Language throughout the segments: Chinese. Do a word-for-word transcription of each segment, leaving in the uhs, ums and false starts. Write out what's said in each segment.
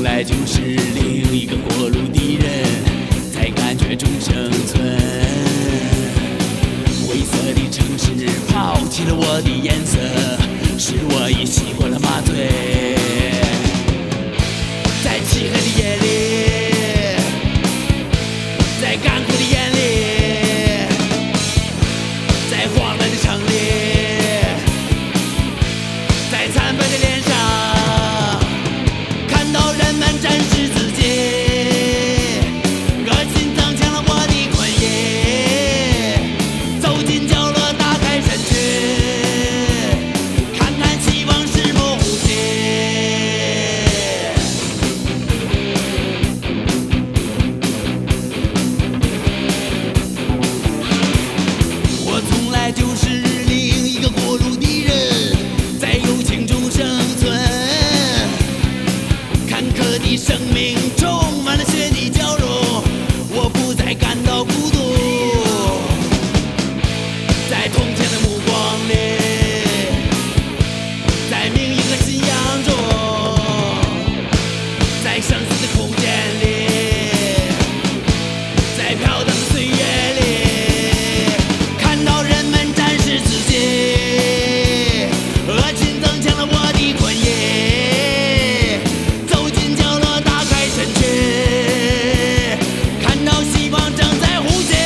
来就是另一个过路的人，在感觉中生存。灰色的城市抛弃了我的颜色，使我已习惯了麻醉。在漆黑的夜里，在干枯的眼里，在荒凉的城里，在惨白的脸上，看到人们展示自己，恶心增强了我的困意。走进角落，打开身躯，看看希望是否呼吸。我从来就是另一个过路的人，在友情中生存。坎坷的生命充满了血的交融，我不再感到孤独。在同情的目光里，在命运和信仰中，在生死的空间里，在飘荡的岁月里，看到人们展示自己，恶心增强了我的困意。走进角落，打开身躯，看到希望正在呼吸。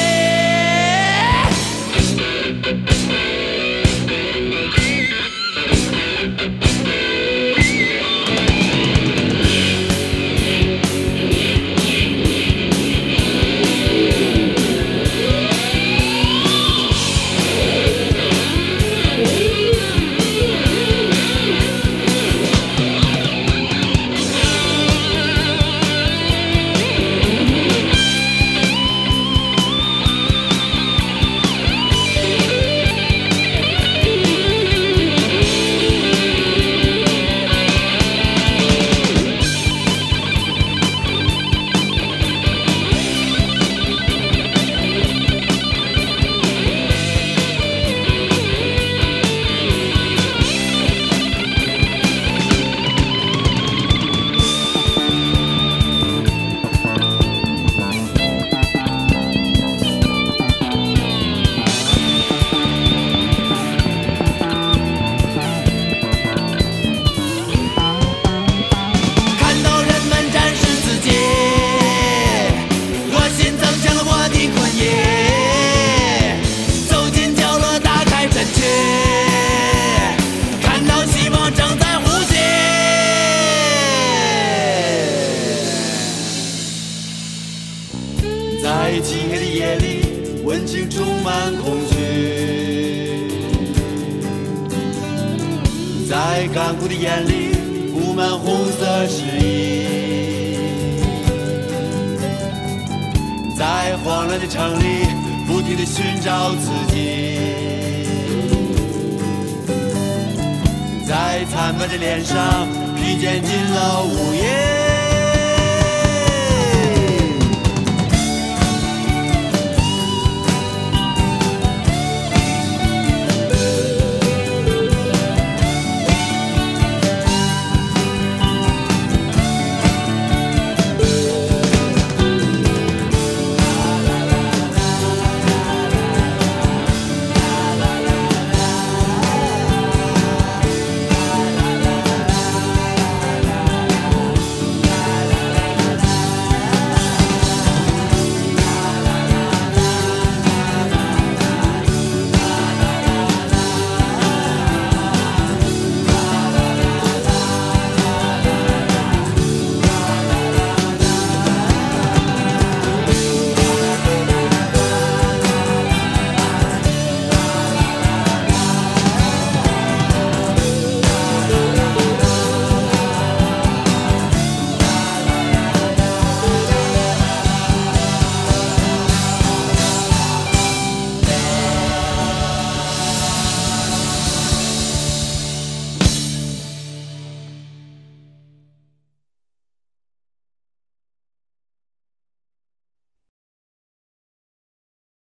看到人们展示自己，恶心增强了我的困意。走进角落，打开身躯，看到希望正在呼吸。在漆黑的夜里，温情充满空虚，在干枯的眼里布满红色诗意，在荒凉的城里不停地寻找自己，在惨白的脸上披肩进了雾